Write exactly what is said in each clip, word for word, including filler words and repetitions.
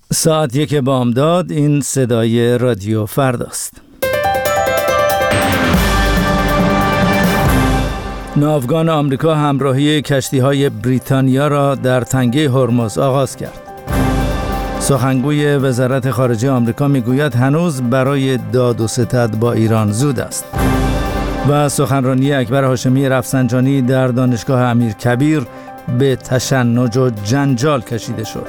ساعت یک بامداد. این صدای رادیو فرداست. ناوگان آمریکا همراهی کشتی‌های بریتانیا را در تنگه هرمز آغاز کرد. سخنگوی وزارت خارجه آمریکا میگوید هنوز برای داد و ستد با ایران زود است. و سخنرانی اکبر هاشمی رفسنجانی در دانشگاه امیرکبیر به تشنج و جنجال کشیده شد.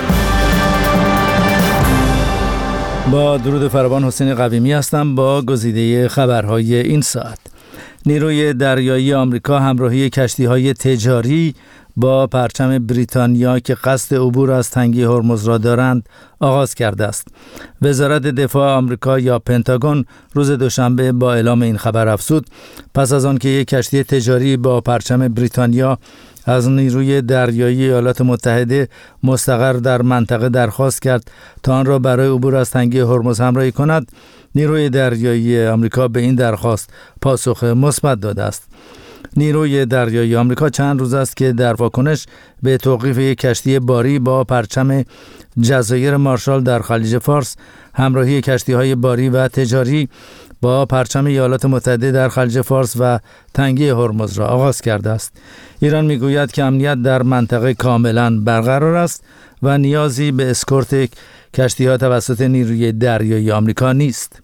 با درود فراوان، حسین قویمی هستم با گزیده خبرهای این ساعت. نیروی دریایی آمریکا همراهی کشتی‌های تجاری با پرچم بریتانیا که قصد عبور از تنگه هرمز را دارند آغاز کرده است. وزارت دفاع آمریکا یا پنتاگون روز دوشنبه با اعلام این خبر افزود پس از آن که یک کشتی تجاری با پرچم بریتانیا از نیروی دریایی ایالات متحده مستقر در منطقه درخواست کرد تا آن را برای عبور از تنگه هرمز همراهی کند، نیروی دریایی آمریکا به این درخواست پاسخ مثبت داده است. نیروی دریایی آمریکا چند روز است که در واکنش به توقیف یک کشتی باری با پرچم جزایر مارشال در خلیج فارس همراهی کشتی‌های باری و تجاری با پرچم ایالات متحده در خلیج فارس و تنگه هرمز را آغاز کرده است. ایران میگوید که امنیت در منطقه کاملا برقرار است و نیازی به اسکورت کشتی‌ها توسط نیروی دریایی آمریکا نیست.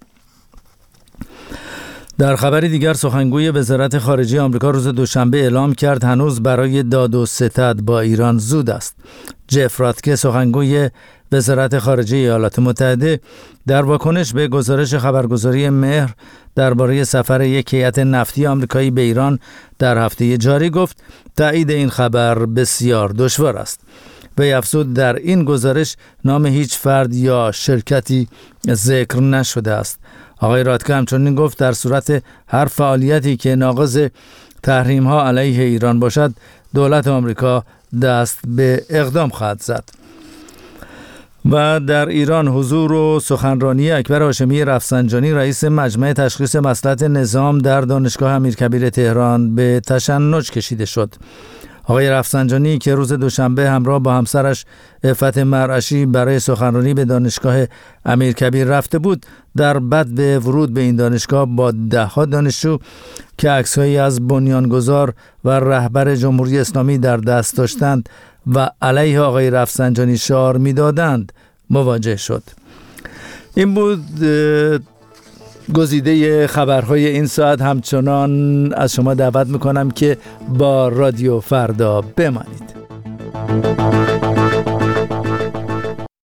در خبری دیگر، سخنگوی وزارت خارجه آمریکا روز دوشنبه اعلام کرد هنوز برای داد و ستد با ایران زود است. جف راتکه، سخنگوی وزارت خارجه ایالات متحده، در واکنش به گزارش خبرگزاری مهر درباره سفر یک هیئت نفتی آمریکایی به ایران در هفته جاری گفت تایید این خبر بسیار دشوار است. وی افزود در این گزارش نام هیچ فرد یا شرکتی ذکر نشده است. آقای راتکه همچنین گفت در صورت هر فعالیتی که ناقض تحریم ها علیه ایران باشد، دولت آمریکا دست به اقدام خواهد زد. و در ایران حضور و سخنرانی اکبر هاشمی رفسنجانی رئیس مجمع تشخیص مصلحت نظام در دانشگاه امیرکبیر تهران به تشنج کشیده شد. آقای رفسنجانی که روز دوشنبه همراه با همسرش عفت مرعشی برای سخنرانی به دانشگاه امیرکبیر رفته بود، در بدو ورود به این دانشگاه با ده ها دانشجو که عکس‌هایی از بنیانگذار و رهبر جمهوری اسلامی در دست داشتند و علیه آقای رفسنجانی شعار می‌دادند مواجه شد. این بود گزیده خبرهای این ساعت. همچنان از شما دعوت میکنم که با رادیو فردا بمانید.